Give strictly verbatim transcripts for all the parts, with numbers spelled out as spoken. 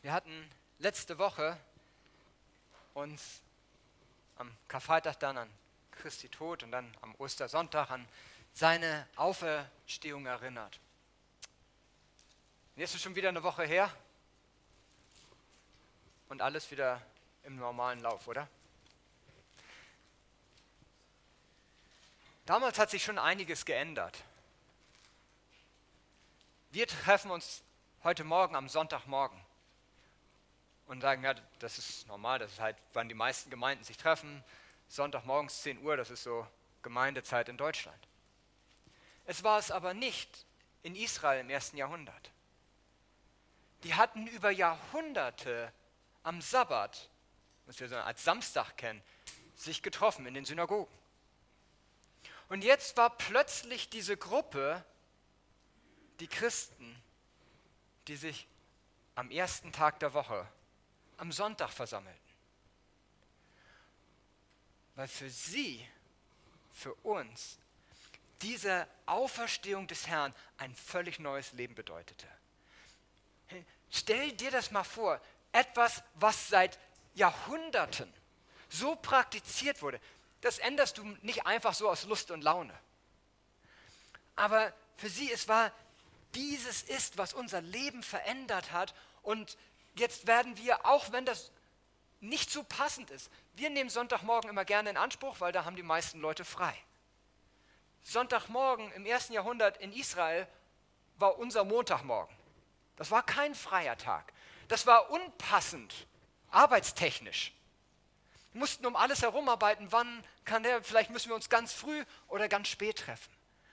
Wir hatten letzte Woche uns am Karfreitag dann an Christi Tod und dann am Ostersonntag an seine Auferstehung erinnert. Jetzt ist schon wieder eine Woche her und alles wieder im normalen Lauf, oder? Damals hat sich schon einiges geändert. Wir treffen uns heute Morgen am Sonntagmorgen und sagen, ja, das ist normal, das ist halt, wann die meisten Gemeinden sich treffen. Sonntagmorgens zehn Uhr, das ist so Gemeindezeit in Deutschland. Es war es aber nicht in Israel im ersten Jahrhundert. Die hatten über Jahrhunderte am Sabbat, was wir so als Samstag kennen, sich getroffen in den Synagogen. Und jetzt war plötzlich diese Gruppe, die Christen, die sich am ersten Tag der Woche, am Sonntag versammelten. Weil für sie, für uns, diese Auferstehung des Herrn ein völlig neues Leben bedeutete. Stell dir das mal vor, etwas, was seit Jahrhunderten so praktiziert wurde, das änderst du nicht einfach so aus Lust und Laune. Aber für sie, es war, dieses ist, was unser Leben verändert hat. Und jetzt werden wir, auch wenn das nicht so passend ist, wir nehmen Sonntagmorgen immer gerne in Anspruch, weil da haben die meisten Leute frei. Sonntagmorgen im ersten Jahrhundert in Israel war unser Montagmorgen. Das war kein freier Tag. Das war unpassend, arbeitstechnisch. Wir mussten um alles herumarbeiten, wann kann der, vielleicht müssen wir uns ganz früh oder ganz spät treffen.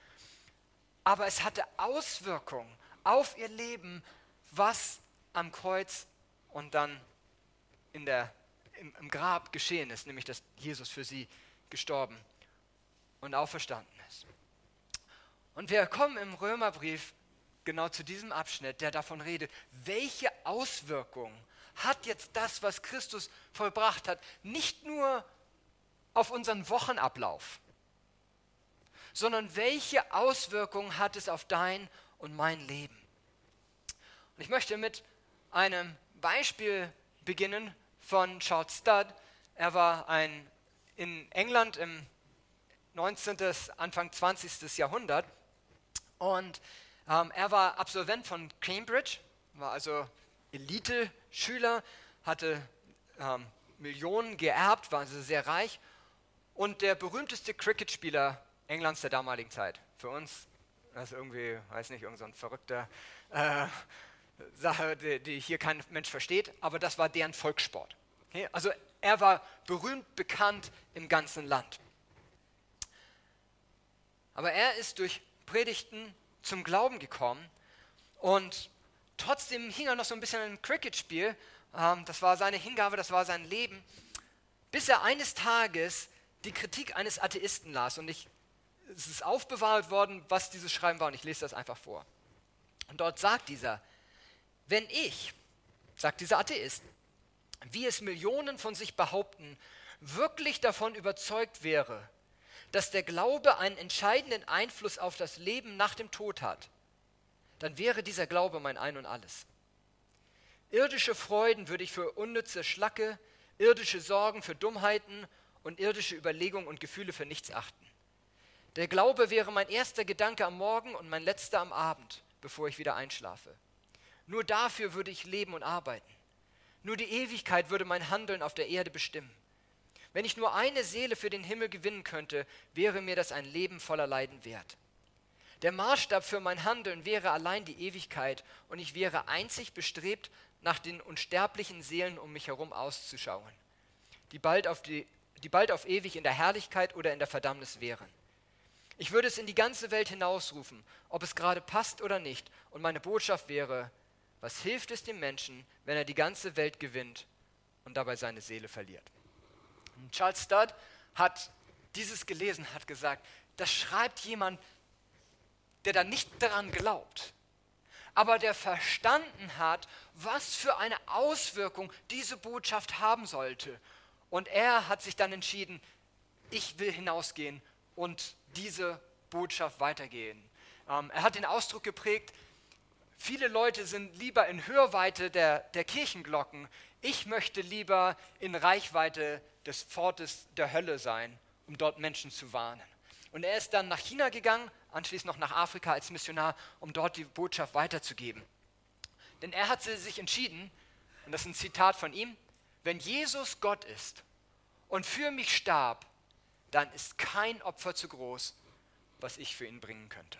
Aber es hatte Auswirkungen auf ihr Leben, was am Kreuz und dann in der, im, im Grab geschehen ist, nämlich dass Jesus für sie gestorben und auferstanden ist. Und wir kommen im Römerbrief genau zu diesem Abschnitt, der davon redet, welche Auswirkungen hat jetzt das, was Christus vollbracht hat, nicht nur auf unseren Wochenablauf, sondern welche Auswirkungen hat es auf dein und mein Leben. Und ich möchte mit einem Beispiel beginnen von Charles Studd. Er war ein in England im neunzehnten. Anfang zwanzigsten. Jahrhundert und ähm, er war Absolvent von Cambridge, war also Elite-Schüler, hatte ähm, Millionen geerbt, war also sehr reich und der berühmteste Cricketspieler Englands der damaligen Zeit. Für uns, das ist irgendwie, weiß nicht, irgend so ein verrückter äh, Sache, die, die hier kein Mensch versteht, aber das war deren Volkssport. Okay? Also er war berühmt, bekannt im ganzen Land. Aber er ist durch Predigten zum Glauben gekommen und trotzdem hing er noch so ein bisschen im Cricketspiel. Ähm, das war seine Hingabe, das war sein Leben, bis er eines Tages die Kritik eines Atheisten las. Und ich, es ist aufbewahrt worden, was dieses Schreiben war, und ich lese das einfach vor. Und dort sagt dieser, wenn ich, sagt dieser Atheist, wie es Millionen von sich behaupten, wirklich davon überzeugt wäre, dass der Glaube einen entscheidenden Einfluss auf das Leben nach dem Tod hat, dann wäre dieser Glaube mein Ein und Alles. Irdische Freuden würde ich für unnütze Schlacke, irdische Sorgen für Dummheiten und irdische Überlegungen und Gefühle für nichts achten. Der Glaube wäre mein erster Gedanke am Morgen und mein letzter am Abend, bevor ich wieder einschlafe. Nur dafür würde ich leben und arbeiten. Nur die Ewigkeit würde mein Handeln auf der Erde bestimmen. Wenn ich nur eine Seele für den Himmel gewinnen könnte, wäre mir das ein Leben voller Leiden wert. Der Maßstab für mein Handeln wäre allein die Ewigkeit und ich wäre einzig bestrebt, nach den unsterblichen Seelen um mich herum auszuschauen, die bald auf, die, die bald auf ewig in der Herrlichkeit oder in der Verdammnis wären. Ich würde es in die ganze Welt hinausrufen, ob es gerade passt oder nicht, und meine Botschaft wäre, was hilft es dem Menschen, wenn er die ganze Welt gewinnt und dabei seine Seele verliert? Und Charles Studd hat dieses gelesen, hat gesagt, das schreibt jemand, der da nicht daran glaubt, aber der verstanden hat, was für eine Auswirkung diese Botschaft haben sollte. Und er hat sich dann entschieden, ich will hinausgehen und diese Botschaft weitergehen. Ähm, er hat den Ausdruck geprägt, viele Leute sind lieber in Hörweite der, der Kirchenglocken. Ich möchte lieber in Reichweite des Pfortes der Hölle sein, um dort Menschen zu warnen. Und er ist dann nach China gegangen, anschließend noch nach Afrika als Missionar, um dort die Botschaft weiterzugeben. Denn er hat sich entschieden, und das ist ein Zitat von ihm, wenn Jesus Gott ist und für mich starb, dann ist kein Opfer zu groß, was ich für ihn bringen könnte.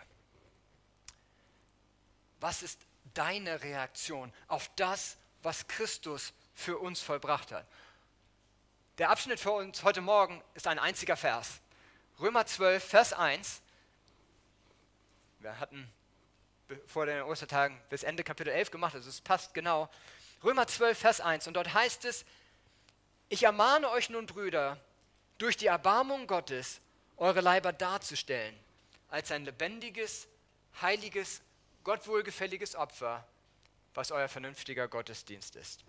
Was ist deine Reaktion auf das, was Christus für uns vollbracht hat? Der Abschnitt für uns heute Morgen ist ein einziger Vers. Römer zwölf, Vers eins. Wir hatten vor den Ostertagen bis Ende Kapitel elf gemacht, also es passt genau. Römer zwölf, Vers eins. Und dort heißt es, ich ermahne euch nun, Brüder, durch die Erbarmung Gottes eure Leiber darzustellen, als ein lebendiges, heiliges, Gott wohlgefälliges Opfer, was euer vernünftiger Gottesdienst ist.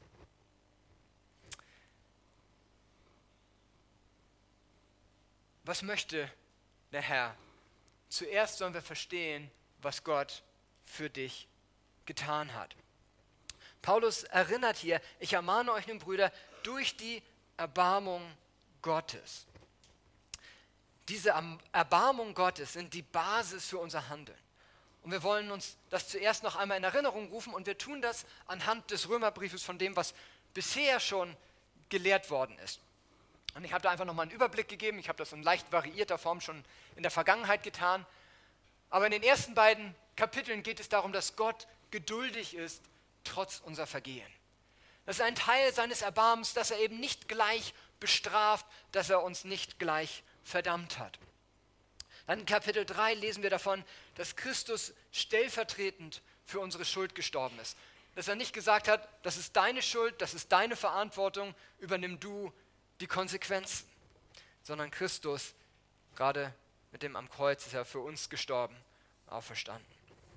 Was möchte der Herr? Zuerst sollen wir verstehen, was Gott für dich getan hat. Paulus erinnert hier, ich ermahne euch nun, Brüder, durch die Erbarmung Gottes. Diese Erbarmung Gottes sind die Basis für unser Handeln. Und wir wollen uns das zuerst noch einmal in Erinnerung rufen und wir tun das anhand des Römerbriefes von dem, was bisher schon gelehrt worden ist. Und ich habe da einfach nochmal einen Überblick gegeben, ich habe das in leicht variierter Form schon in der Vergangenheit getan. Aber in den ersten beiden Kapiteln geht es darum, dass Gott geduldig ist, trotz unserer Vergehen. Das ist ein Teil seines Erbarmens, dass er eben nicht gleich bestraft, dass er uns nicht gleich verdammt hat. Dann in Kapitel drei lesen wir davon, dass Christus stellvertretend für unsere Schuld gestorben ist. Dass er nicht gesagt hat, das ist deine Schuld, das ist deine Verantwortung, übernimm du die Konsequenzen. Sondern Christus, gerade mit dem am Kreuz, ist er für uns gestorben, auferstanden.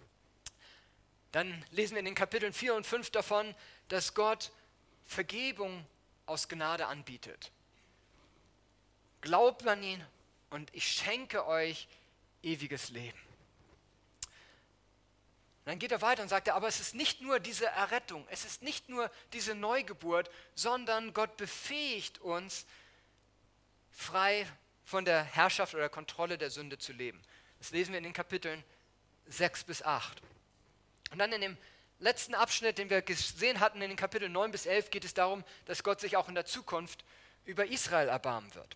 Dann lesen wir in den Kapiteln vier und fünf davon, dass Gott Vergebung aus Gnade anbietet. Glaubt an ihn und ich schenke euch ewiges Leben. Und dann geht er weiter und sagt, aber es ist nicht nur diese Errettung, es ist nicht nur diese Neugeburt, sondern Gott befähigt uns, frei von der Herrschaft oder Kontrolle der Sünde zu leben. Das lesen wir in den Kapiteln sechs bis acht. Und dann in dem letzten Abschnitt, den wir gesehen hatten, in den Kapiteln neun bis elf, geht es darum, dass Gott sich auch in der Zukunft über Israel erbarmen wird.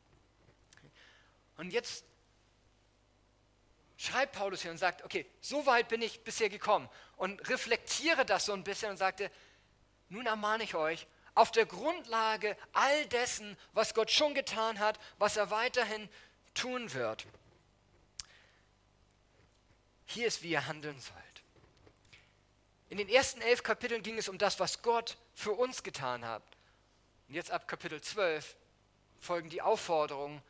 Und jetzt schreibt Paulus hier und sagt, okay, so weit bin ich bisher gekommen und reflektiere das so ein bisschen und sagte, nun ermahne ich euch, auf der Grundlage all dessen, was Gott schon getan hat, was er weiterhin tun wird. Hier ist, wie ihr handeln sollt. In den ersten elf Kapiteln ging es um das, was Gott für uns getan hat. Und jetzt ab Kapitel zwölf folgen die Aufforderungen,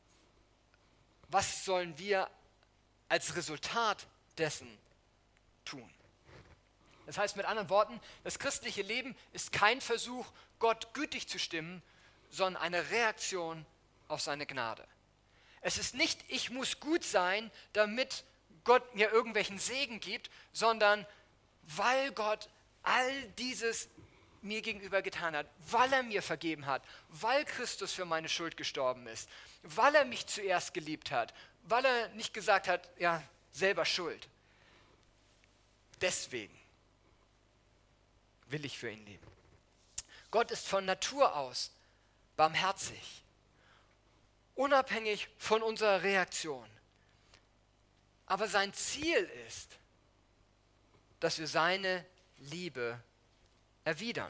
was sollen wir als Resultat dessen tun. Das heißt mit anderen Worten, das christliche Leben ist kein Versuch, Gott gütig zu stimmen, sondern eine Reaktion auf seine Gnade. Es ist nicht, ich muss gut sein, damit Gott mir irgendwelchen Segen gibt, sondern weil Gott all dieses mir gegenüber getan hat, weil er mir vergeben hat, weil Christus für meine Schuld gestorben ist, weil er mich zuerst geliebt hat, weil er nicht gesagt hat, ja, selber schuld. Deswegen will ich für ihn leben. Gott ist von Natur aus barmherzig, unabhängig von unserer Reaktion. Aber sein Ziel ist, dass wir seine Liebe erwidern.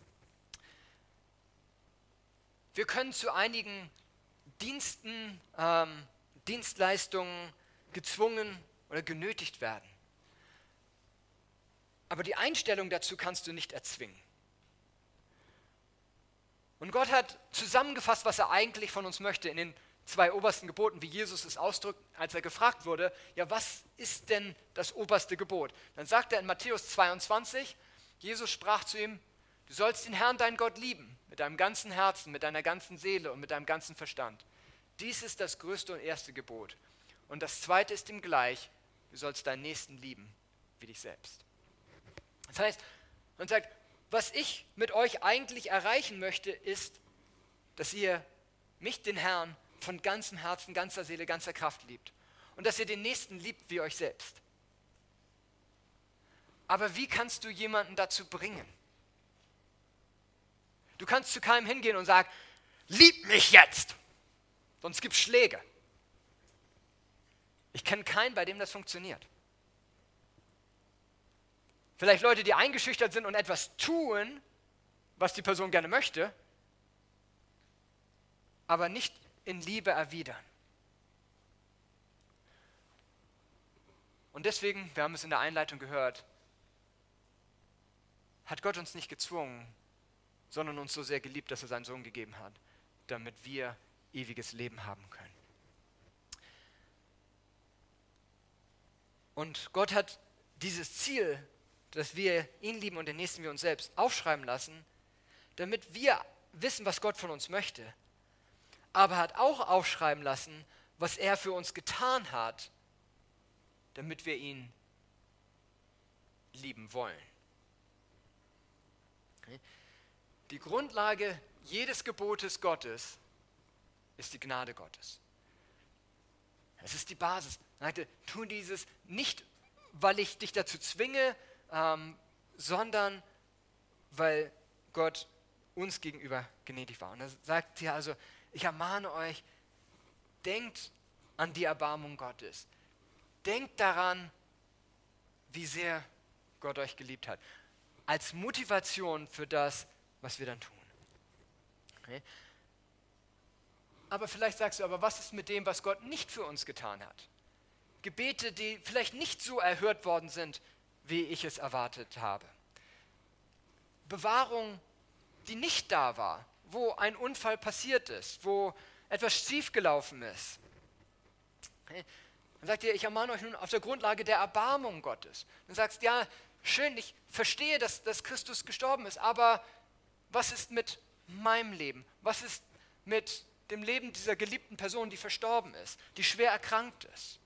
Wir können zu einigen Diensten, ähm, Dienstleistungen gezwungen oder genötigt werden. Aber die Einstellung dazu kannst du nicht erzwingen. Und Gott hat zusammengefasst, was er eigentlich von uns möchte in den zwei obersten Geboten, wie Jesus es ausdrückt, als er gefragt wurde, ja, was ist denn das oberste Gebot? Dann sagt er in Matthäus zweiundzwanzig, Jesus sprach zu ihm, du sollst den Herrn, deinen Gott, lieben, mit deinem ganzen Herzen, mit deiner ganzen Seele und mit deinem ganzen Verstand. Dies ist das größte und erste Gebot. Und das zweite ist ihm gleich, du sollst deinen Nächsten lieben, wie dich selbst. Das heißt, man sagt, was ich mit euch eigentlich erreichen möchte, ist, dass ihr mich, den Herrn, von ganzem Herzen, ganzer Seele, ganzer Kraft liebt. Und dass ihr den Nächsten liebt wie euch selbst. Aber wie kannst du jemanden dazu bringen? Du kannst zu keinem hingehen und sagen, lieb mich jetzt, sonst gibt es Schläge. Ich kenne keinen, bei dem das funktioniert. Vielleicht Leute, die eingeschüchtert sind und etwas tun, was die Person gerne möchte, aber nicht in Liebe erwidern. Und deswegen, wir haben es in der Einleitung gehört, hat Gott uns nicht gezwungen, sondern uns so sehr geliebt, dass er seinen Sohn gegeben hat, damit wir ewiges Leben haben können. Und Gott hat dieses Ziel, dass wir ihn lieben und den Nächsten wie uns selbst, aufschreiben lassen, damit wir wissen, was Gott von uns möchte. Aber hat auch aufschreiben lassen, was er für uns getan hat, damit wir ihn lieben wollen. Die Grundlage jedes Gebotes Gottes ist die Gnade Gottes. Es ist die Basis. Er sagte, tu dieses nicht, weil ich dich dazu zwinge, ähm, sondern weil Gott uns gegenüber gnädig war. Und er sagt hier also, ich ermahne euch, denkt an die Erbarmung Gottes. Denkt daran, wie sehr Gott euch geliebt hat. Als Motivation für das, was wir dann tun. Okay? Aber vielleicht sagst du, aber was ist mit dem, was Gott nicht für uns getan hat? Gebete, die vielleicht nicht so erhört worden sind, wie ich es erwartet habe. Bewahrung, die nicht da war, wo ein Unfall passiert ist, wo etwas schiefgelaufen ist. Okay? Dann sagt ihr, ich ermahne euch nun auf der Grundlage der Erbarmung Gottes. Dann sagst du, ja, schön, ich verstehe, dass, dass Christus gestorben ist, aber was ist mit meinem Leben? Was ist mit dem Leben dieser geliebten Person, die verstorben ist, die schwer erkrankt ist?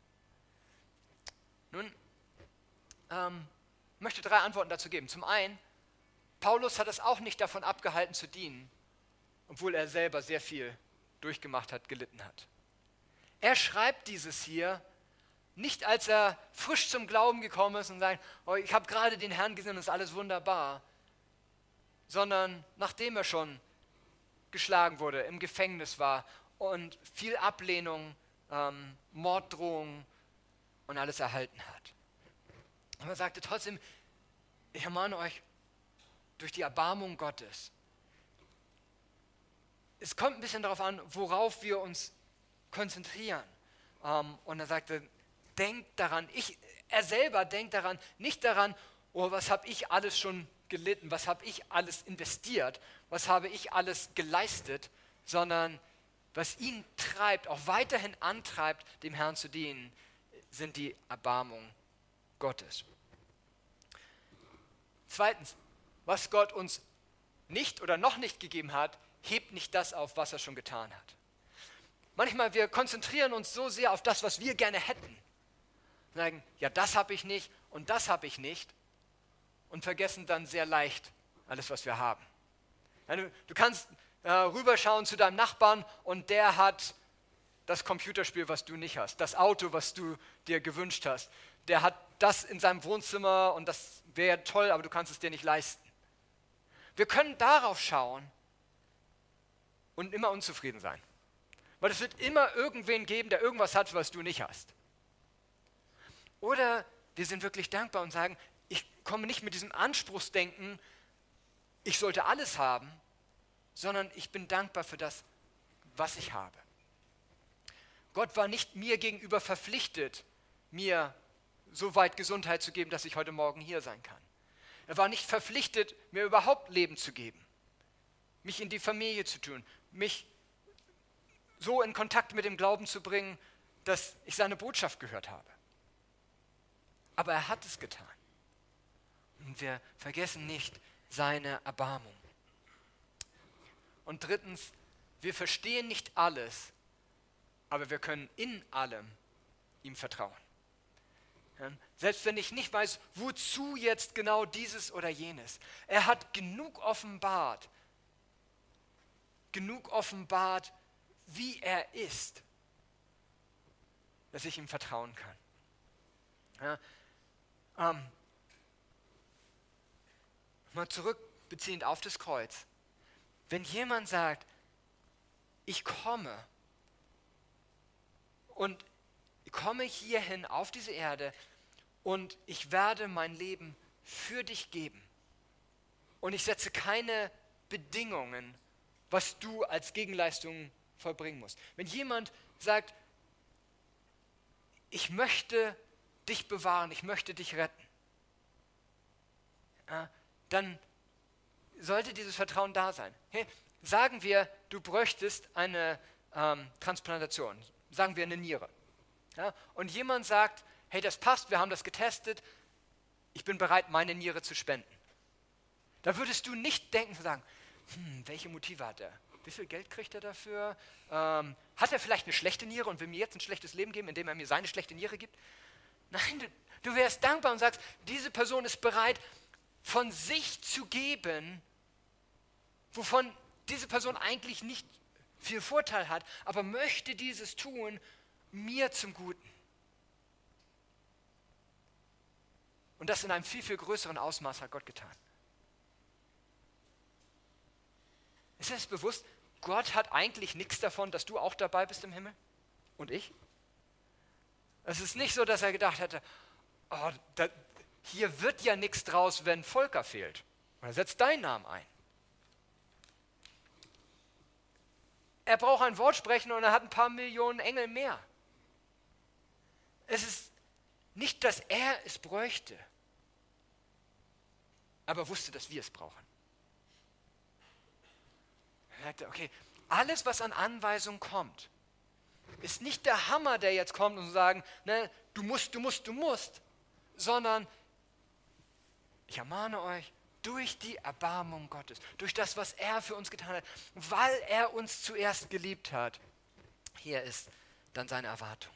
Nun, ähm, ich möchte drei Antworten dazu geben. Zum einen, Paulus hat es auch nicht davon abgehalten zu dienen, obwohl er selber sehr viel durchgemacht hat, gelitten hat. Er schreibt dieses hier nicht, als er frisch zum Glauben gekommen ist und sagt, oh, ich habe gerade den Herrn gesehen und es ist alles wunderbar, sondern nachdem er schon geschlagen wurde, im Gefängnis war und viel Ablehnung, ähm, Morddrohungen und alles erhalten hat. Aber er sagte trotzdem, ich ermahne euch durch die Erbarmung Gottes. Es kommt ein bisschen darauf an, worauf wir uns konzentrieren. Ähm, und er sagte, denkt daran, ich, er selber denkt daran, nicht daran, oh, was habe ich alles schon gelitten, was habe ich alles investiert, was habe ich alles geleistet, sondern was ihn treibt, auch weiterhin antreibt, dem Herrn zu dienen, sind die Erbarmung Gottes. Zweitens, was Gott uns nicht oder noch nicht gegeben hat, hebt nicht das auf, was er schon getan hat. Manchmal, wir konzentrieren uns so sehr auf das, was wir gerne hätten. Und sagen, ja, das habe ich nicht und das habe ich nicht. Und vergessen dann sehr leicht alles, was wir haben. Ja, du, du kannst äh, rüberschauen zu deinem Nachbarn und der hat das Computerspiel, was du nicht hast. Das Auto, was du dir gewünscht hast. Der hat das in seinem Wohnzimmer und das wäre toll, aber du kannst es dir nicht leisten. Wir können darauf schauen und immer unzufrieden sein. Weil es wird immer irgendwen geben, der irgendwas hat, was du nicht hast. Oder wir sind wirklich dankbar und sagen, ich komme nicht mit diesem Anspruchsdenken, ich sollte alles haben, sondern ich bin dankbar für das, was ich habe. Gott war nicht mir gegenüber verpflichtet, mir so weit Gesundheit zu geben, dass ich heute Morgen hier sein kann. Er war nicht verpflichtet, mir überhaupt Leben zu geben, mich in die Familie zu tun, mich so in Kontakt mit dem Glauben zu bringen, dass ich seine Botschaft gehört habe. Aber er hat es getan. Und wir vergessen nicht seine Erbarmung. Und drittens, wir verstehen nicht alles, aber wir können in allem ihm vertrauen. Ja, selbst wenn ich nicht weiß, wozu jetzt genau dieses oder jenes. Er hat genug offenbart, genug offenbart, wie er ist, dass ich ihm vertrauen kann. Ja, ähm, mal zurückbeziehend auf das Kreuz. Wenn jemand sagt, ich komme und komme hierhin auf diese Erde und ich werde mein Leben für dich geben und ich setze keine Bedingungen, was du als Gegenleistung vollbringen musst. Wenn jemand sagt, ich möchte dich bewahren, ich möchte dich retten, ja, dann sollte dieses Vertrauen da sein. Hey, sagen wir, du bräuchtest eine ähm, Transplantation, sagen wir eine Niere. Ja, und jemand sagt, hey, das passt, wir haben das getestet, ich bin bereit, meine Niere zu spenden. Da würdest du nicht denken und sagen, hm, welche Motive hat er? Wie viel Geld kriegt er dafür? Ähm, hat er vielleicht eine schlechte Niere und will mir jetzt ein schlechtes Leben geben, indem er mir seine schlechte Niere gibt? Nein, du, du wärst dankbar und sagst, diese Person ist bereit, von sich zu geben, wovon diese Person eigentlich nicht viel Vorteil hat, aber möchte dieses tun, mir zum Guten. Und das in einem viel, viel größeren Ausmaß hat Gott getan. Ist dir das bewusst? Gott hat eigentlich nichts davon, dass du auch dabei bist im Himmel und ich. Es ist nicht so, dass er gedacht hätte, oh, da, hier wird ja nichts draus, wenn Volker fehlt. Er setzt deinen Namen ein. Er braucht ein Wort sprechen und er hat ein paar Millionen Engel mehr. Es ist nicht, dass er es bräuchte, aber wusste, dass wir es brauchen. Er sagte, okay, alles, was an Anweisung kommt, ist nicht der Hammer, der jetzt kommt und sagen, ne, du musst, du musst, du musst, sondern ich ermahne euch, durch die Erbarmung Gottes, durch das, was er für uns getan hat, weil er uns zuerst geliebt hat. Hier ist dann seine Erwartung.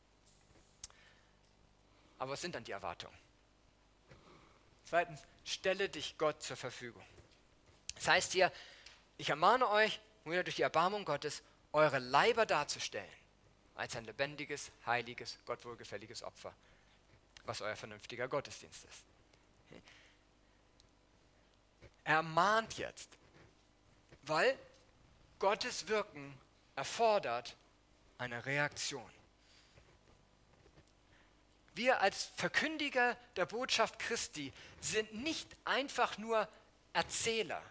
Aber was sind dann die Erwartungen? Zweitens, stelle dich Gott zur Verfügung. Das heißt hier, ich ermahne euch, wieder durch die Erbarmung Gottes, eure Leiber darzustellen, als ein lebendiges, heiliges, Gott wohlgefälliges Opfer, was euer vernünftiger Gottesdienst ist. Er ermahnt jetzt, weil Gottes Wirken erfordert eine Reaktion. Wir als Verkündiger der Botschaft Christi sind nicht einfach nur Erzähler,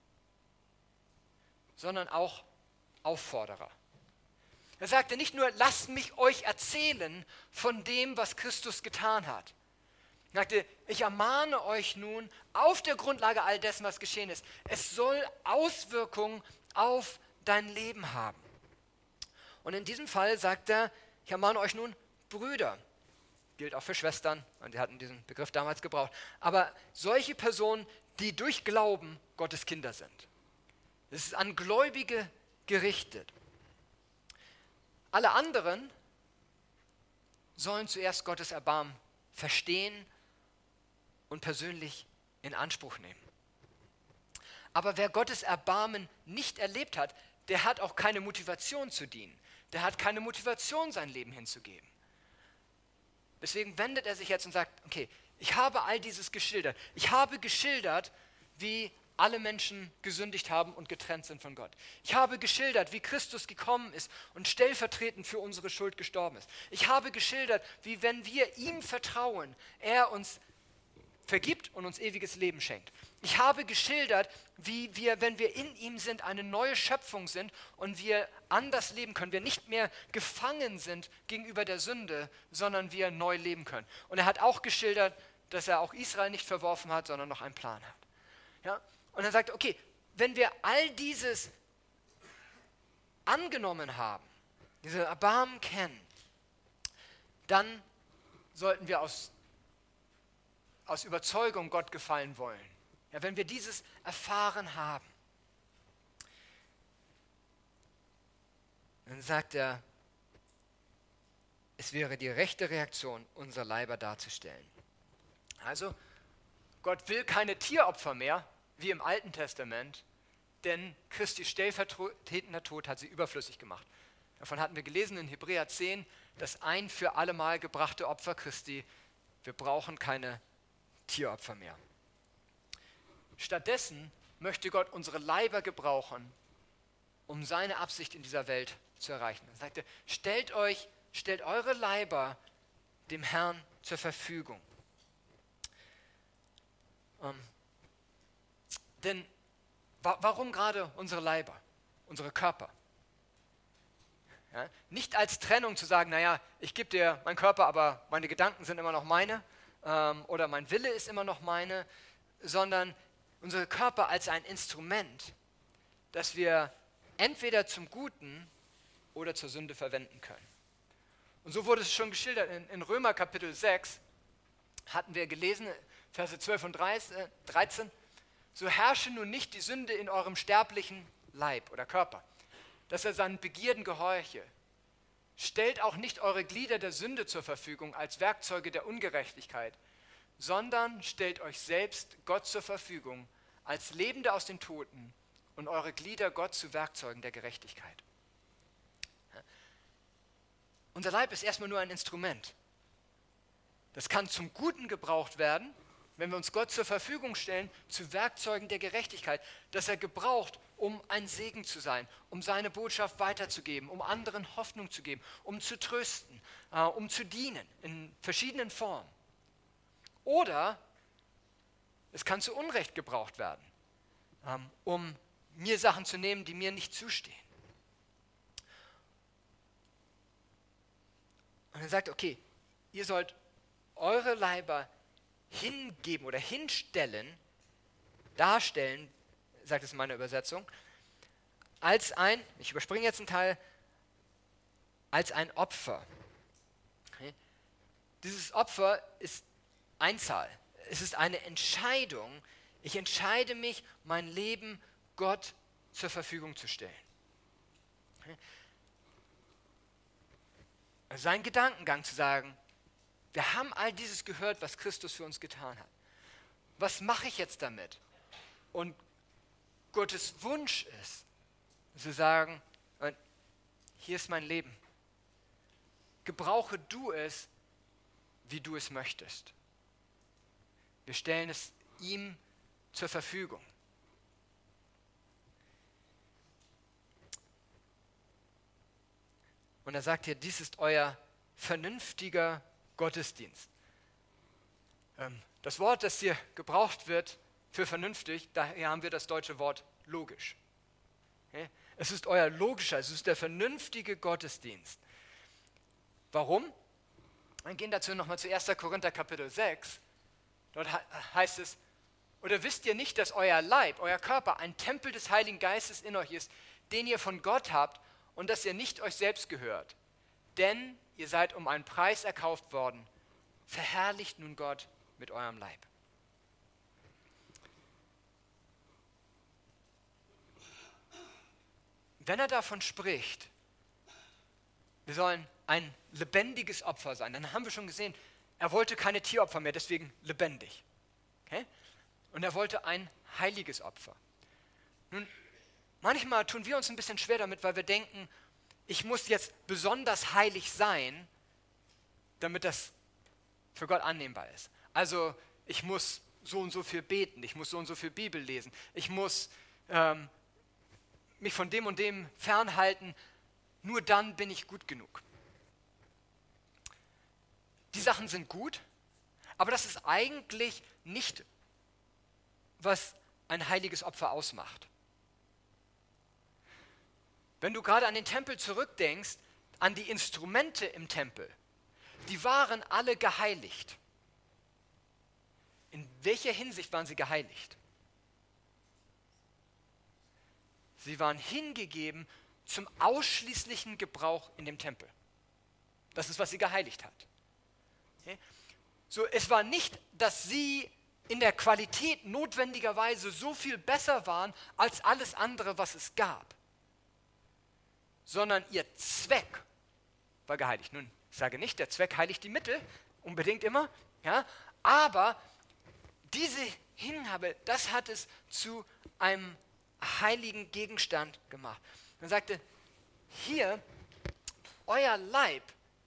sondern auch Aufforderer. Er sagte nicht nur, lasst mich euch erzählen von dem, was Christus getan hat. Er sagte, ich ermahne euch nun auf der Grundlage all dessen, was geschehen ist. Es soll Auswirkungen auf dein Leben haben. Und in diesem Fall sagt er, ich ermahne euch nun Brüder. Gilt auch für Schwestern, und die hatten diesen Begriff damals gebraucht. Aber solche Personen, die durch Glauben Gottes Kinder sind. Es ist an Gläubige gerichtet. Alle anderen sollen zuerst Gottes Erbarmen verstehen und persönlich in Anspruch nehmen. Aber wer Gottes Erbarmen nicht erlebt hat, der hat auch keine Motivation zu dienen. Der hat keine Motivation, sein Leben hinzugeben. Deswegen wendet er sich jetzt und sagt, okay, ich habe all dieses geschildert. Ich habe geschildert, wie alle Menschen gesündigt haben und getrennt sind von Gott. Ich habe geschildert, wie Christus gekommen ist und stellvertretend für unsere Schuld gestorben ist. Ich habe geschildert, wie wenn wir ihm vertrauen, er uns vergibt und uns ewiges Leben schenkt. Ich habe geschildert, wie wir, wenn wir in ihm sind, eine neue Schöpfung sind und wir anders leben können. Wir nicht mehr gefangen sind gegenüber der Sünde, sondern wir neu leben können. Und er hat auch geschildert, dass er auch Israel nicht verworfen hat, sondern noch einen Plan hat. Ja? Und er sagt, okay, wenn wir all dieses angenommen haben, diese Erbarmen kennen, dann sollten wir aus, aus Überzeugung Gott gefallen wollen. Ja, wenn wir dieses erfahren haben, dann sagt er, es wäre die rechte Reaktion, unsere Leiber darzustellen. Also, Gott will keine Tieropfer mehr, wie im Alten Testament, denn Christi stellvertretender Tod hat sie überflüssig gemacht. Davon hatten wir gelesen in Hebräer zehn, das ein für allemal gebrachte Opfer Christi. Wir brauchen keine Tieropfer mehr. Stattdessen möchte Gott unsere Leiber gebrauchen, um seine Absicht in dieser Welt zu erreichen. Er sagte, stellt euch, stellt eure Leiber dem Herrn zur Verfügung. Ähm, denn wa- warum gerade unsere Leiber, unsere Körper? Ja, nicht als Trennung zu sagen, naja, ich gebe dir meinen Körper, aber meine Gedanken sind immer noch meine ähm, oder mein Wille ist immer noch meine, sondern unsere Körper als ein Instrument, das wir entweder zum Guten oder zur Sünde verwenden können. Und so wurde es schon geschildert in, in Römer Kapitel sechs, hatten wir gelesen, Verse zwölf und dreizehn, so herrsche nun nicht die Sünde in eurem sterblichen Leib oder Körper, dass er seinen Begierden gehorche. Stellt auch nicht eure Glieder der Sünde zur Verfügung als Werkzeuge der Ungerechtigkeit, sondern stellt euch selbst Gott zur Verfügung als Lebende aus den Toten und eure Glieder Gott zu Werkzeugen der Gerechtigkeit. Ja. Unser Leib ist erstmal nur ein Instrument. Das kann zum Guten gebraucht werden, wenn wir uns Gott zur Verfügung stellen, zu Werkzeugen der Gerechtigkeit, das er gebraucht, um ein Segen zu sein, um seine Botschaft weiterzugeben, um anderen Hoffnung zu geben, um zu trösten, äh, um zu dienen in verschiedenen Formen. Oder es kann zu Unrecht gebraucht werden, ähm, um mir Sachen zu nehmen, die mir nicht zustehen. Und er sagt, okay, ihr sollt eure Leiber hingeben oder hinstellen, darstellen, sagt es in meiner Übersetzung, als ein, ich überspringe jetzt einen Teil, als ein Opfer. Okay. Dieses Opfer ist Einzahl. Es ist eine Entscheidung. Ich entscheide mich, mein Leben Gott zur Verfügung zu stellen. Okay. Also sein Gedankengang zu sagen, wir haben all dieses gehört, was Christus für uns getan hat. Was mache ich jetzt damit? Und Gottes Wunsch ist, zu sagen, hier ist mein Leben. Gebrauche du es, wie du es möchtest. Wir stellen es ihm zur Verfügung. Und er sagt hier, dies ist euer vernünftiger Gottesdienst. Ähm, das Wort, das hier gebraucht wird für vernünftig, daher haben wir das deutsche Wort logisch. Okay? Es ist euer logischer, es ist der vernünftige Gottesdienst. Warum? Wir gehen dazu nochmal zu erster Korinther Kapitel sechs. Dort heißt es, oder wisst ihr nicht, dass euer Leib, euer Körper ein Tempel des Heiligen Geistes in euch ist, den ihr von Gott habt und dass ihr nicht euch selbst gehört? Denn ihr seid um einen Preis erkauft worden. Verherrlicht nun Gott mit eurem Leib. Wenn er davon spricht, wir sollen ein lebendiges Opfer sein, dann haben wir schon gesehen, er wollte keine Tieropfer mehr, deswegen lebendig. Okay? Und er wollte ein heiliges Opfer. Nun, manchmal tun wir uns ein bisschen schwer damit, weil wir denken, ich muss jetzt besonders heilig sein, damit das für Gott annehmbar ist. Also ich muss so und so viel beten, ich muss so und so viel Bibel lesen, ich muss ähm, mich von dem und dem fernhalten, nur dann bin ich gut genug. Die Sachen sind gut, aber das ist eigentlich nicht, was ein heiliges Opfer ausmacht. Wenn du gerade an den Tempel zurückdenkst, an die Instrumente im Tempel, die waren alle geheiligt. In welcher Hinsicht waren sie geheiligt? Sie waren hingegeben zum ausschließlichen Gebrauch in dem Tempel. Das ist, was sie geheiligt hat. Okay? So, es war nicht, dass sie in der Qualität notwendigerweise so viel besser waren als alles andere, was es gab, sondern ihr Zweck war geheiligt. Nun, Ich sage nicht, der Zweck heiligt die Mittel, unbedingt immer, ja, aber diese Hingabe, das hat es zu einem heiligen Gegenstand gemacht. Man sagte, hier, euer Leib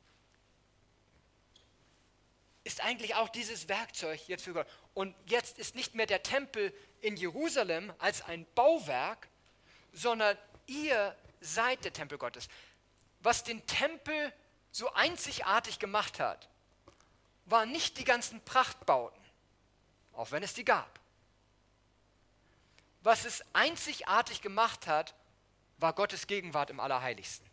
ist eigentlich auch dieses Werkzeug jetzt für Gott. Und jetzt ist nicht mehr der Tempel in Jerusalem als ein Bauwerk, sondern ihr seid der Tempel Gottes. Was den Tempel so einzigartig gemacht hat, waren nicht die ganzen Prachtbauten, auch wenn es die gab. Was es einzigartig gemacht hat, war Gottes Gegenwart im Allerheiligsten.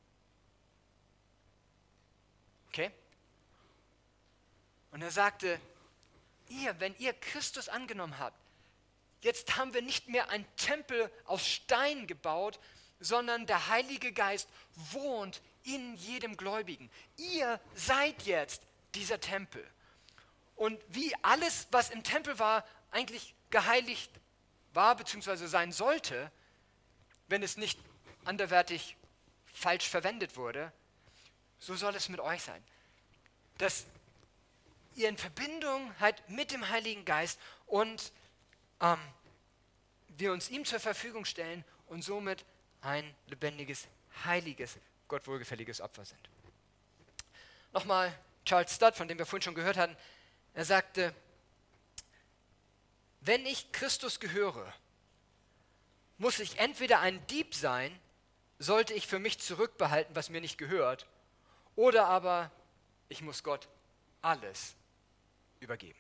Okay? Und er sagte, ihr, wenn ihr Christus angenommen habt, jetzt haben wir nicht mehr einen Tempel aus Stein gebaut, sondern der Heilige Geist wohnt in jedem Gläubigen. Ihr seid jetzt dieser Tempel. Und wie alles, was im Tempel war, eigentlich geheiligt war bzw. sein sollte, wenn es nicht anderweitig falsch verwendet wurde, so soll es mit euch sein. Dass ihr in Verbindung seid mit dem Heiligen Geist und ähm, wir uns ihm zur Verfügung stellen und somit ein lebendiges, heiliges, Gott wohlgefälliges Opfer sind. Nochmal Charles Studd, von dem wir vorhin schon gehört hatten, er sagte, wenn ich Christus gehöre, muss ich entweder ein Dieb sein, sollte ich für mich zurückbehalten, was mir nicht gehört, oder aber ich muss Gott alles übergeben.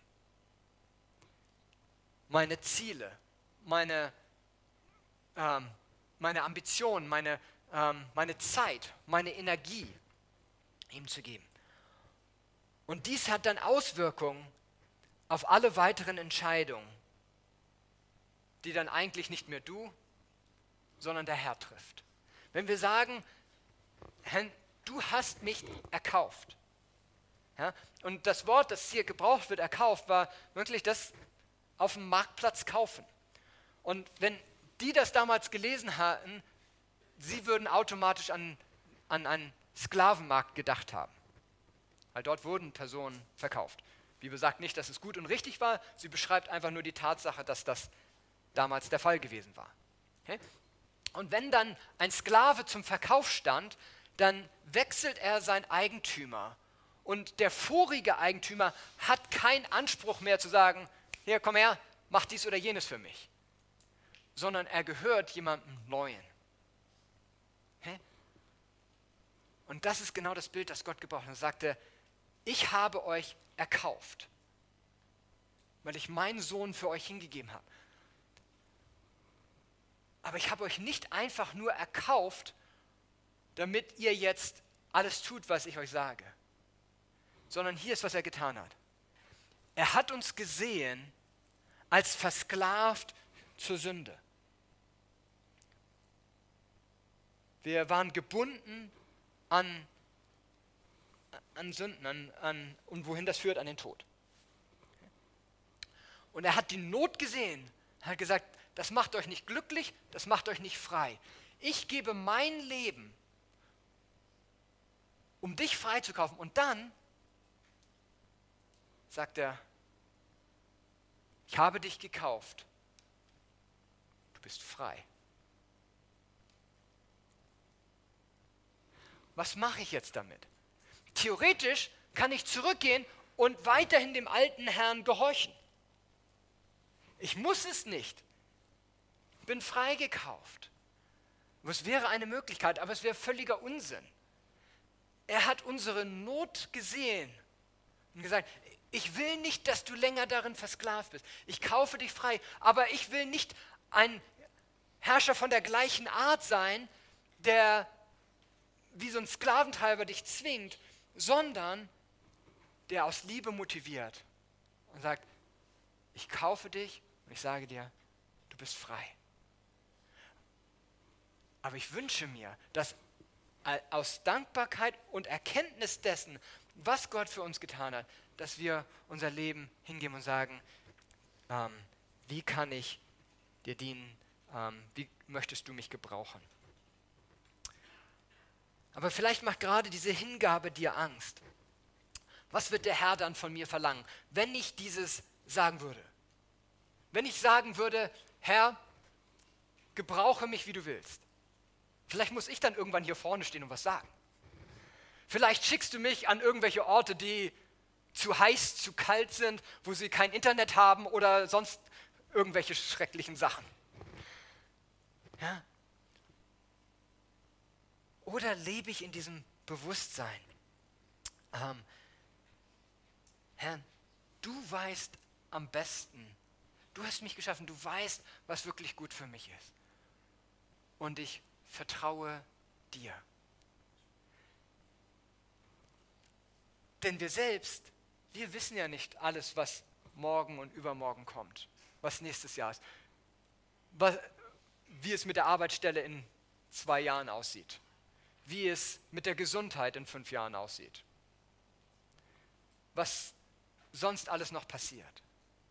Meine Ziele, meine, ähm, meine Ambitionen, meine, ähm, meine Zeit, meine Energie ihm zu geben. Und dies hat dann Auswirkungen auf alle weiteren Entscheidungen, die dann eigentlich nicht mehr du, sondern der Herr trifft. Wenn wir sagen, Herr, du hast mich erkauft. Ja, und das Wort, das hier gebraucht wird, erkauft, war wirklich das auf dem Marktplatz kaufen. Und wenn die das damals gelesen hatten, sie würden automatisch an, an einen Sklavenmarkt gedacht haben. Weil dort wurden Personen verkauft. Die Bibel sagt nicht, dass es gut und richtig war, sie beschreibt einfach nur die Tatsache, dass das damals der Fall gewesen war. Okay? Und wenn dann ein Sklave zum Verkauf stand, dann wechselt er seinen Eigentümer. Und der vorige Eigentümer hat keinen Anspruch mehr zu sagen, hier, komm her, mach dies oder jenes für mich. Sondern er gehört jemandem Neuen. Okay? Und das ist genau das Bild, das Gott gebraucht hat. Er sagte, ich habe euch erkauft, weil ich meinen Sohn für euch hingegeben habe. Aber ich habe euch nicht einfach nur erkauft, damit ihr jetzt alles tut, was ich euch sage. Sondern hier ist, was er getan hat. Er hat uns gesehen als versklavt zur Sünde. Wir waren gebunden an, an Sünden an, an, und wohin das führt, an den Tod. Und er hat die Not gesehen, hat gesagt, das macht euch nicht glücklich, das macht euch nicht frei. Ich gebe mein Leben, um dich freizukaufen. Und dann sagt er, ich habe dich gekauft, du bist frei. Was mache ich jetzt damit? Theoretisch kann ich zurückgehen und weiterhin dem alten Herrn gehorchen. Ich muss es nicht. Ich bin freigekauft. Es wäre eine Möglichkeit, aber es wäre völliger Unsinn. Er hat unsere Not gesehen und gesagt, ich will nicht, dass du länger darin versklavt bist. Ich kaufe dich frei, aber ich will nicht ein Herrscher von der gleichen Art sein, der wie so ein Sklaventreiber dich zwingt, sondern der aus Liebe motiviert und sagt, ich kaufe dich und ich sage dir, du bist frei. Aber ich wünsche mir, dass aus Dankbarkeit und Erkenntnis dessen, was Gott für uns getan hat, dass wir unser Leben hingeben und sagen, ähm, wie kann ich dir dienen, ähm, wie möchtest du mich gebrauchen? Aber vielleicht macht gerade diese Hingabe dir Angst. Was wird der Herr dann von mir verlangen, wenn ich dieses sagen würde? Wenn ich sagen würde, Herr, gebrauche mich, wie du willst. Vielleicht muss ich dann irgendwann hier vorne stehen und was sagen. Vielleicht schickst du mich an irgendwelche Orte, die zu heiß, zu kalt sind, wo sie kein Internet haben oder sonst irgendwelche schrecklichen Sachen. Ja? Oder lebe ich in diesem Bewusstsein? Ähm, Herr, du weißt am besten, du hast mich geschaffen, du weißt, was wirklich gut für mich ist. Und ich vertraue dir. Denn wir selbst, wir wissen ja nicht alles, was morgen und übermorgen kommt, was nächstes Jahr ist, was, wie es mit der Arbeitsstelle in zwei Jahren aussieht, wie es mit der Gesundheit in fünf Jahren aussieht, was sonst alles noch passiert.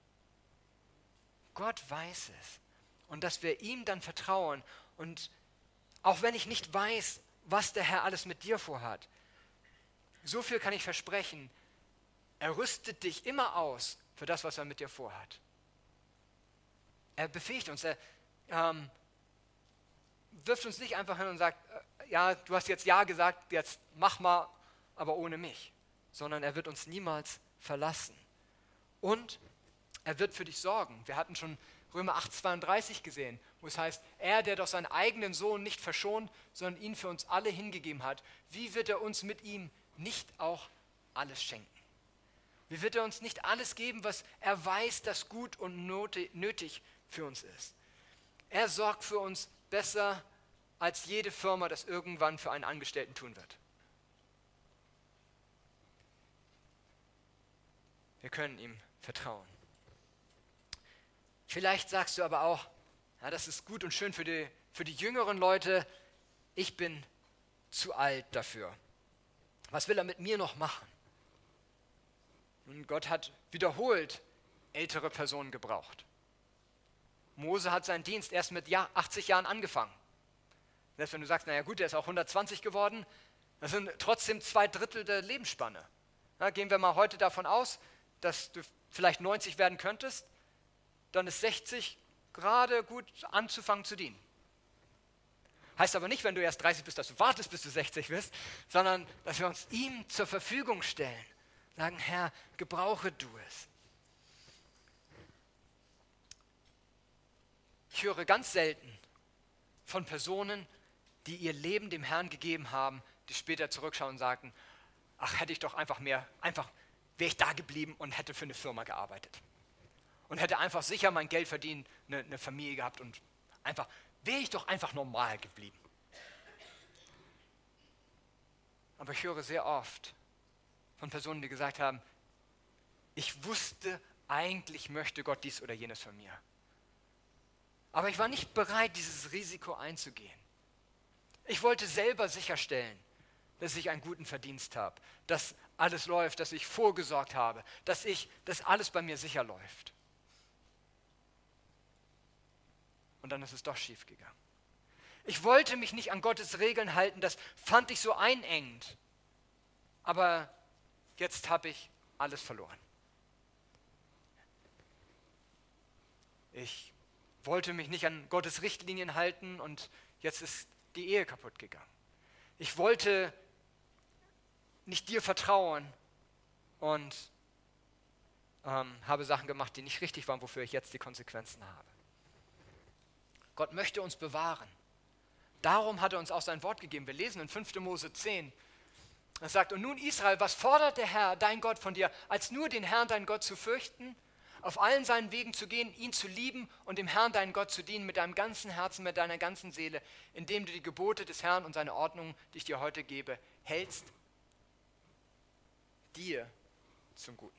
Gott weiß es. Und dass wir ihm dann vertrauen und auch wenn ich nicht weiß, was der Herr alles mit dir vorhat, so viel kann ich versprechen, er rüstet dich immer aus für das, was er mit dir vorhat. Er befähigt uns, er ähm, wirft uns nicht einfach hin und sagt, äh, ja, du hast jetzt Ja gesagt, jetzt mach mal, aber ohne mich, sondern er wird uns niemals verlassen. Und er wird für dich sorgen. Wir hatten schon Römer acht zweiunddreißig gesehen, wo es heißt, er, der doch seinen eigenen Sohn nicht verschont, sondern ihn für uns alle hingegeben hat, wie wird er uns mit ihm nicht auch alles schenken? Wie wird er uns nicht alles geben, was er weiß, das gut und nötig für uns ist? Er sorgt für uns besser, als jede Firma das irgendwann für einen Angestellten tun wird. Wir können ihm vertrauen. Vielleicht sagst du aber auch, ja, das ist gut und schön für die, für die jüngeren Leute, ich bin zu alt dafür. Was will er mit mir noch machen? Und Gott hat wiederholt ältere Personen gebraucht. Mose hat seinen Dienst erst mit achtzig Jahren angefangen. Selbst wenn du sagst, naja gut, der ist auch hundertzwanzig geworden, das sind trotzdem zwei Drittel der Lebensspanne. Na, gehen wir mal heute davon aus, dass du vielleicht neunzig werden könntest, dann ist sechzig gerade gut anzufangen zu dienen. Heißt aber nicht, wenn du erst dreißig bist, dass du wartest, bis du sechzig bist, sondern dass wir uns ihm zur Verfügung stellen. Sagen, Herr, gebrauche du es. Ich höre ganz selten von Personen, die ihr Leben dem Herrn gegeben haben, die später zurückschauen und sagen, ach, hätte ich doch einfach mehr, einfach wäre ich da geblieben und hätte für eine Firma gearbeitet. Und hätte einfach sicher mein Geld verdient, eine, eine Familie gehabt und einfach, wäre ich doch einfach normal geblieben. Aber ich höre sehr oft von Personen, die gesagt haben, ich wusste, eigentlich möchte Gott dies oder jenes von mir. Aber ich war nicht bereit, dieses Risiko einzugehen. Ich wollte selber sicherstellen, dass ich einen guten Verdienst habe, dass alles läuft, dass ich vorgesorgt habe, dass, ich, dass alles bei mir sicher läuft. Und dann ist es doch schief gegangen. Ich wollte mich nicht an Gottes Regeln halten, das fand ich so einengend. Aber jetzt habe ich alles verloren. Ich wollte mich nicht an Gottes Richtlinien halten und jetzt ist die Ehe kaputt gegangen. Ich wollte nicht dir vertrauen und ähm, habe Sachen gemacht, die nicht richtig waren, wofür ich jetzt die Konsequenzen habe. Gott möchte uns bewahren. Darum hat er uns auch sein Wort gegeben. Wir lesen in fünfter Mose zehn. Er sagt, und nun Israel, was fordert der Herr, dein Gott, von dir, als nur den Herrn, deinen Gott zu fürchten, auf allen seinen Wegen zu gehen, ihn zu lieben und dem Herrn, deinen Gott, zu dienen mit deinem ganzen Herzen, mit deiner ganzen Seele, indem du die Gebote des Herrn und seine Ordnungen, die ich dir heute gebe, hältst, dir zum Guten.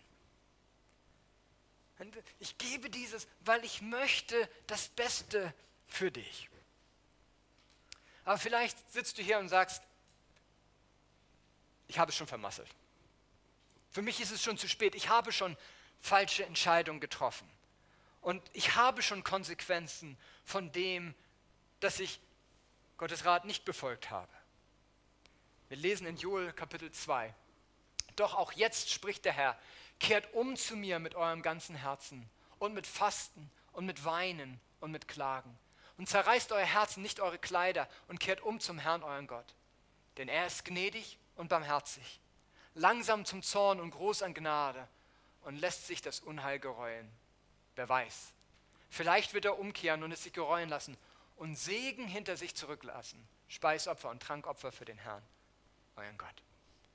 Ich gebe dieses, weil ich möchte das Beste für dich. Aber vielleicht sitzt du hier und sagst, ich habe es schon vermasselt. Für mich ist es schon zu spät. Ich habe schon falsche Entscheidungen getroffen. Und ich habe schon Konsequenzen von dem, dass ich Gottes Rat nicht befolgt habe. Wir lesen in Joel Kapitel zwei. Doch auch jetzt spricht der Herr, kehrt um zu mir mit eurem ganzen Herzen und mit Fasten und mit Weinen und mit Klagen. Und zerreißt euer Herzen, nicht eure Kleider, und kehrt um zum Herrn, euren Gott. Denn er ist gnädig und barmherzig, langsam zum Zorn und groß an Gnade und lässt sich das Unheil gereuen. Wer weiß, vielleicht wird er umkehren und es sich gereuen lassen und Segen hinter sich zurücklassen, Speisopfer und Trankopfer für den Herrn, euren Gott.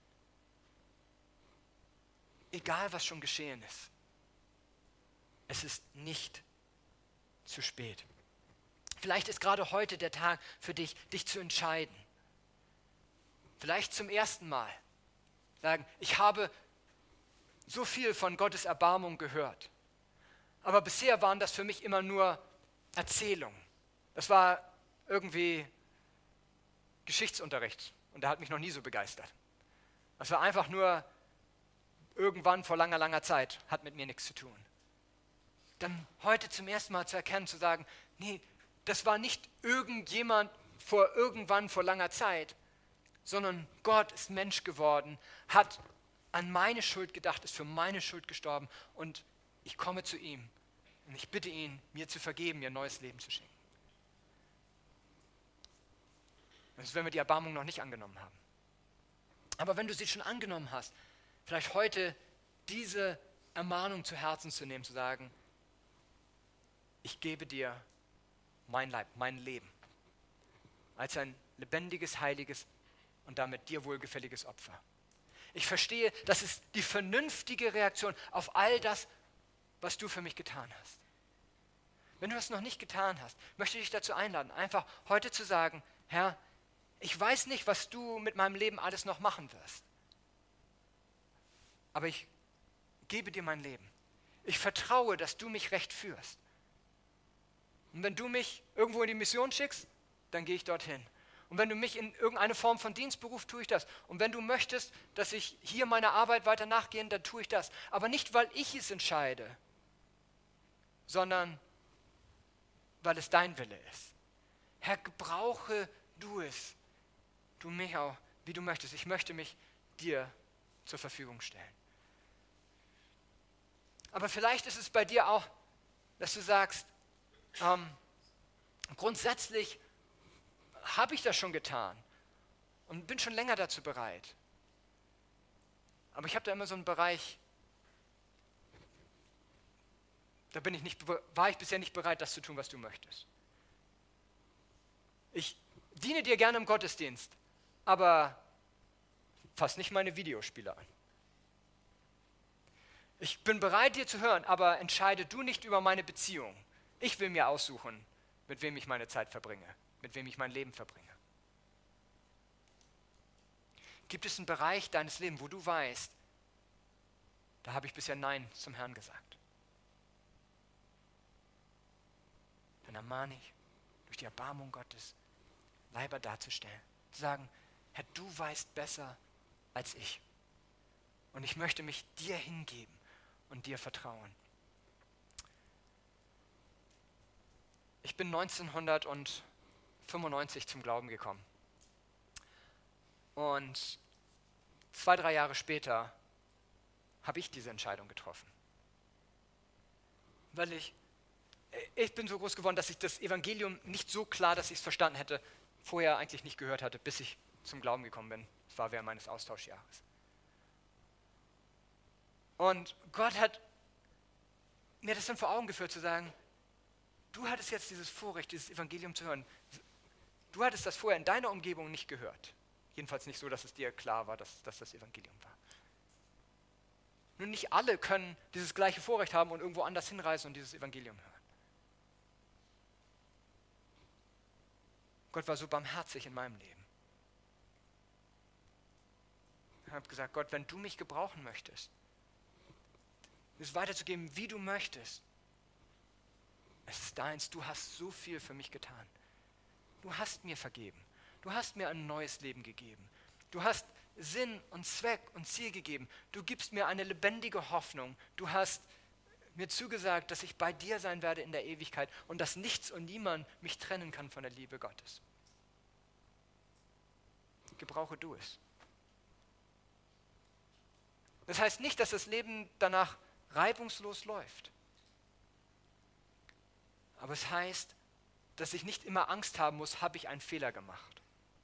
Egal, was schon geschehen ist, es ist nicht zu spät. Vielleicht ist gerade heute der Tag für dich, dich zu entscheiden. Vielleicht zum ersten Mal sagen, ich habe so viel von Gottes Erbarmung gehört, aber bisher waren das für mich immer nur Erzählungen. Das war irgendwie Geschichtsunterricht und der hat mich noch nie so begeistert. Das war einfach nur irgendwann vor langer, langer Zeit, hat mit mir nichts zu tun. Dann heute zum ersten Mal zu erkennen, zu sagen, nee, das war nicht irgendjemand vor irgendwann vor langer Zeit, sondern Gott ist Mensch geworden, hat an meine Schuld gedacht, ist für meine Schuld gestorben und ich komme zu ihm und ich bitte ihn, mir zu vergeben, mir ein neues Leben zu schenken. Das ist, wenn wir die Erbarmung noch nicht angenommen haben. Aber wenn du sie schon angenommen hast, vielleicht heute diese Ermahnung zu Herzen zu nehmen, zu sagen, ich gebe dir mein Leib, mein Leben, als ein lebendiges, heiliges und damit dir wohlgefälliges Opfer. Ich verstehe, das ist die vernünftige Reaktion auf all das, was du für mich getan hast. Wenn du das noch nicht getan hast, möchte ich dich dazu einladen, einfach heute zu sagen, Herr, ich weiß nicht, was du mit meinem Leben alles noch machen wirst, aber ich gebe dir mein Leben. Ich vertraue, dass du mich recht führst. Und wenn du mich irgendwo in die Mission schickst, dann gehe ich dorthin. Und wenn du mich in irgendeine Form von Dienst berufst, tue ich das. Und wenn du möchtest, dass ich hier meiner Arbeit weiter nachgehe, dann tue ich das. Aber nicht, weil ich es entscheide, sondern weil es dein Wille ist. Herr, gebrauche du es. Du mich auch, wie du möchtest. Ich möchte mich dir zur Verfügung stellen. Aber vielleicht ist es bei dir auch, dass du sagst, ähm, grundsätzlich habe ich das schon getan und bin schon länger dazu bereit. Aber ich habe da immer so einen Bereich, da bin ich nicht, war ich bisher nicht bereit, das zu tun, was du möchtest. Ich diene dir gerne im Gottesdienst, aber fass nicht meine Videospiele an. Ich bin bereit, dir zu hören, aber entscheide du nicht über meine Beziehung. Ich will mir aussuchen, mit wem ich meine Zeit verbringe, mit wem ich mein Leben verbringe. Gibt es einen Bereich deines Lebens, wo du weißt, da habe ich bisher Nein zum Herrn gesagt? Dann ermahne ich, durch die Erbarmung Gottes Leiber darzustellen, zu sagen, Herr, du weißt besser als ich. Und ich möchte mich dir hingeben und dir vertrauen. Ich bin neunzehnhundertfünfundneunzig zum Glauben gekommen. Und zwei, drei Jahre später habe ich diese Entscheidung getroffen. Weil ich, ich bin so groß geworden, dass ich das Evangelium nicht so klar, dass ich es verstanden hätte, vorher eigentlich nicht gehört hatte, bis ich zum Glauben gekommen bin. Das war während meines Austauschjahres. Und Gott hat mir das dann vor Augen geführt, zu sagen, du hattest jetzt dieses Vorrecht, dieses Evangelium zu hören. Du hattest das vorher in deiner Umgebung nicht gehört. Jedenfalls nicht so, dass es dir klar war, dass, dass das Evangelium war. Nun, nicht alle können dieses gleiche Vorrecht haben und irgendwo anders hinreisen und dieses Evangelium hören. Gott war so barmherzig in meinem Leben. Ich habe gesagt, Gott, wenn du mich gebrauchen möchtest, es weiterzugeben, wie du möchtest, es ist deins, du hast so viel für mich getan. Du hast mir vergeben. Du hast mir ein neues Leben gegeben. Du hast Sinn und Zweck und Ziel gegeben. Du gibst mir eine lebendige Hoffnung. Du hast mir zugesagt, dass ich bei dir sein werde in der Ewigkeit und dass nichts und niemand mich trennen kann von der Liebe Gottes. Gebrauche du es. Das heißt nicht, dass das Leben danach reibungslos läuft. Aber es heißt, dass ich nicht immer Angst haben muss, habe ich einen Fehler gemacht.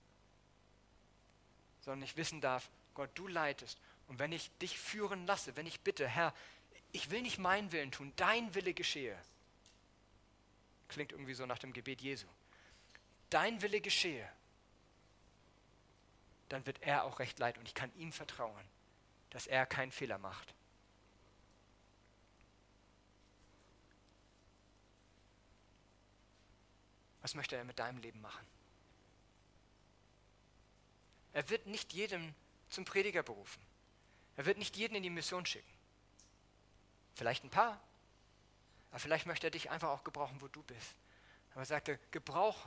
Sondern ich wissen darf, Gott, du leitest. Und wenn ich dich führen lasse, wenn ich bitte, Herr, ich will nicht meinen Willen tun, dein Wille geschehe. Klingt irgendwie so nach dem Gebet Jesu. Dein Wille geschehe. Dann wird er auch recht leiten und ich kann ihm vertrauen, dass er keinen Fehler macht. Was möchte er mit deinem Leben machen? Er wird nicht jedem zum Prediger berufen. Er wird nicht jeden in die Mission schicken. Vielleicht ein paar, aber vielleicht möchte er dich einfach auch gebrauchen, wo du bist. Aber er sagte, gebrauchen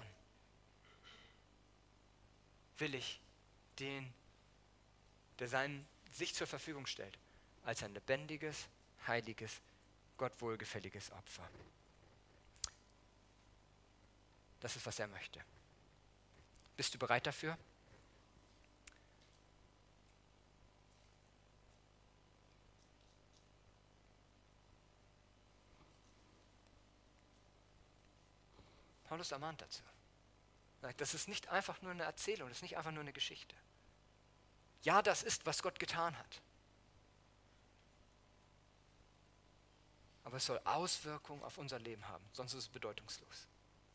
will ich den, der sein, sich zur Verfügung stellt, als ein lebendiges, heiliges, Gott wohlgefälliges Opfer. Das ist, was er möchte. Bist du bereit dafür? Paulus ermahnt dazu. Er sagt, das ist nicht einfach nur eine Erzählung, das ist nicht einfach nur eine Geschichte. Ja, das ist, was Gott getan hat. Aber es soll Auswirkungen auf unser Leben haben, sonst ist es bedeutungslos.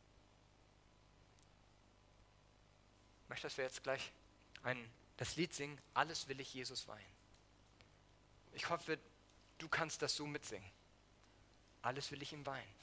Ich möchte, dass wir jetzt gleich ein, das Lied singen, Alles will ich Jesus weihen. Ich hoffe, du kannst das so mitsingen. Alles will ich ihm weihen.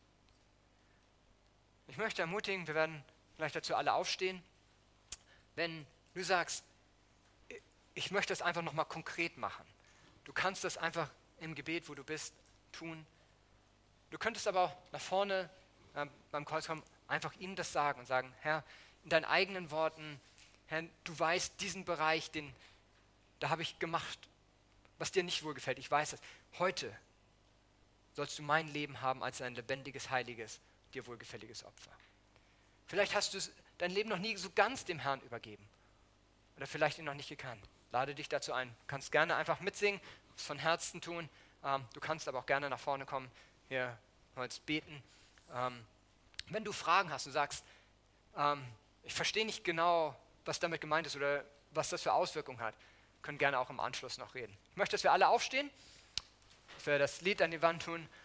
Ich möchte ermutigen, wir werden gleich dazu alle aufstehen, wenn du sagst, ich möchte das einfach nochmal konkret machen. Du kannst das einfach im Gebet, wo du bist, tun. Du könntest aber auch nach vorne äh, beim Kreuz kommen, einfach ihm das sagen und sagen, Herr, in deinen eigenen Worten, Herr, du weißt diesen Bereich, den, da habe ich gemacht, was dir nicht wohlgefällt. Ich weiß das. Heute sollst du mein Leben haben als ein lebendiges, heiliges, dir wohlgefälliges Opfer. Vielleicht hast du dein Leben noch nie so ganz dem Herrn übergeben oder vielleicht ihn noch nicht gekannt. Lade dich dazu ein. Du kannst gerne einfach mitsingen, es von Herzen tun. Ähm, du kannst aber auch gerne nach vorne kommen, hier heute beten. Ähm, wenn du Fragen hast und sagst, ähm, ich verstehe nicht genau, was damit gemeint ist oder was das für Auswirkungen hat, können gerne auch im Anschluss noch reden. Ich möchte, dass wir alle aufstehen, dass wir das Lied an die Wand tun